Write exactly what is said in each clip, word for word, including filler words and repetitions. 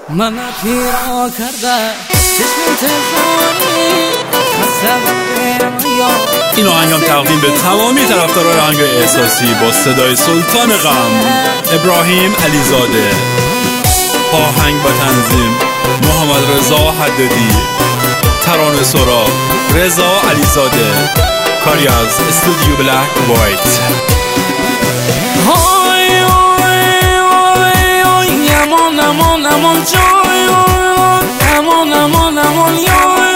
من پیرا کرده چشم تزاری این آهنگم تقدیم به تمامی طرفداران آهنگ احساسی با صدای سلطان غم ابراهیم علیزاده. آهنگ با تنظیم محمد رضا حدادی، ترانه سرا رضا علیزاده، کاری از استودیو بلک وایت. های های های های امان امان امان جای امان امان امان یای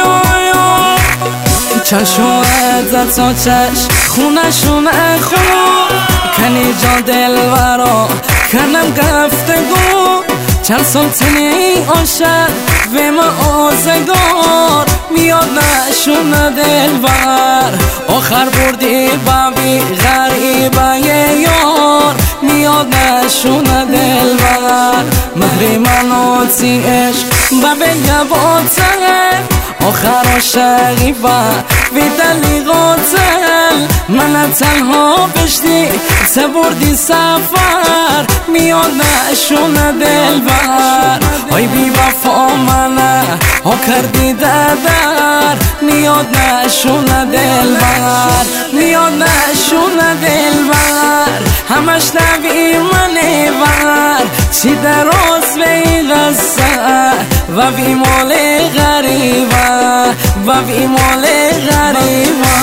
چشم زد تا چشم خونشون خون کنی جا دلورا کنم گفتگو چند سال تنی عاشق و ما آزگار میاد نشون دلبر آخر بردی بابی غریبه یار میاد نشون دلبر مهری منو تی عشق بابی گباتن آخر عاشقی و ویدلی قاتل من تنها بشتی تبردی سفر میاد نشون دلبر آی بی وفا منه ها کردی دردر میاد نشون دلبر میاد نشون دلبر همش نبی منی بر چی دراز به این قصه و بی مال غریبه و بی مال غریبه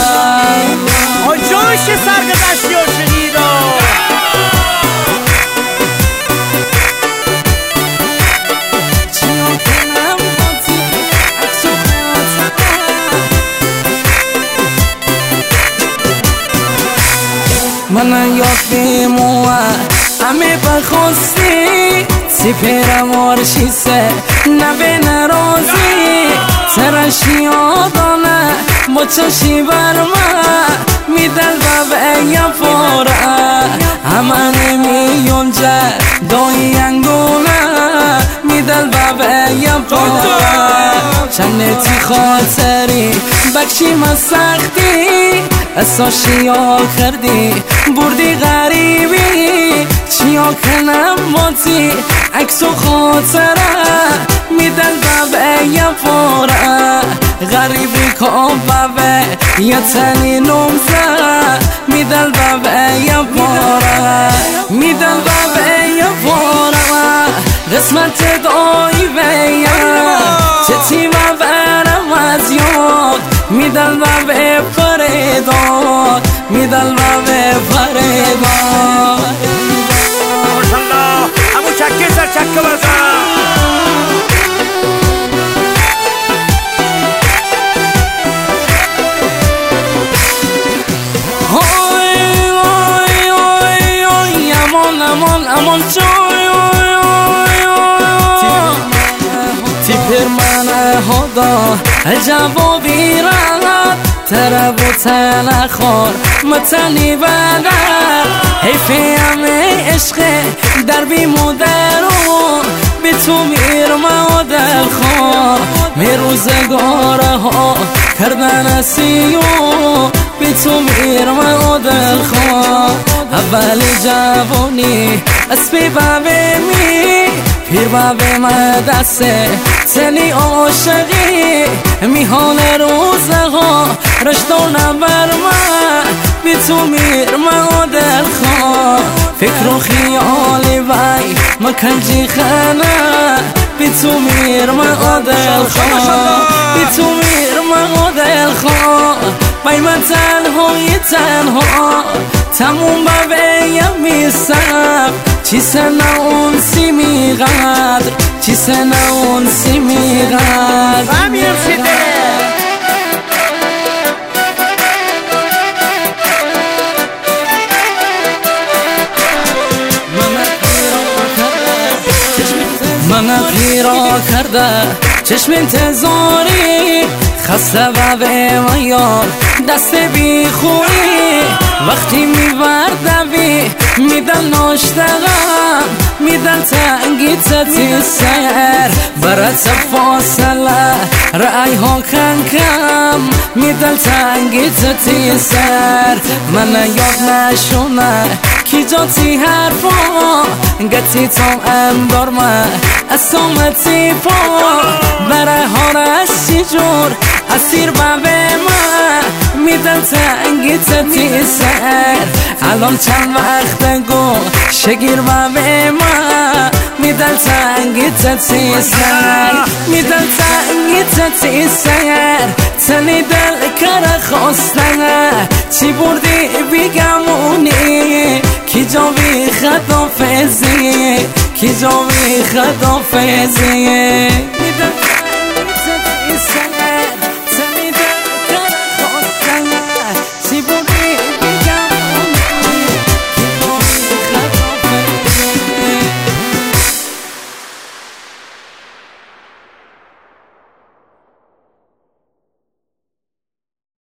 آجوش سرگذشتی عاشقی را من یاد بیموه همه بخواستی سپرم آرشیسه نبه نرازی ترشی آدانه با چشی برمه میدل بابه یا پاره همه نمیونجه دایی انگونه میدل بابه یا پاره چنتی خاطری بکشی ما سختی اساشی ها کردی بردی غریبی چیا کنم باتی عکس و خاطره میدل بابه یا پاره غریبی کام بابه یا تنی نمزه میدل بابه یا پاره میدل بابه یا پاره قسمت دایی بیا چتی بابرم از یاد میدل بابه فریداد میدل بابه فریداد ماشالله همو چکه سر چکه بزن های های های های امان امان امان جای تیپر منه هدا جوابی رد ترب و تنخار متنی بدر حیفی همه عشق در بی مدرون بی تو میرم و دلخواه می روزگاره ها کردن سیو بی تو میرم و دلخواه اول جوانی اسبی بابه می پیر بابه مدسته سنی عاشقی میحال روزه ها رشتونه بر من بی تو میرم و دلخواه فکر و خیالی وی مکنجی خانه بی تو میرم و دلخواه بی تو میرم و دلخواه بای من تنهایی تنها تموم بابه یمیسم چی سنه اون سی میقدر چی سنه اون سی میقدر امیر شده من پیرا کرده چشم انتظاری خسته و به یار دست بی خوری وقتی میبرده بی میدل ناشتغم میدل تنگی تتی سر برات فاصله رای ها کنکم میدل تنگی تتی سر من یاد نشونه کی جاتی حرفا گتی تو ام دارمه اسامتی پا بره هارش چی جور اسیر بابه ما میدن تنگی تتی سر الان چند وقت گو شگیر بابه ما میدن تنگی تتی سر میدن تنگی تتی سر تنی دل کار خواستنه چی بردی بیگمونی کی جاوی خدافزی کی جاوی خدافزی میدن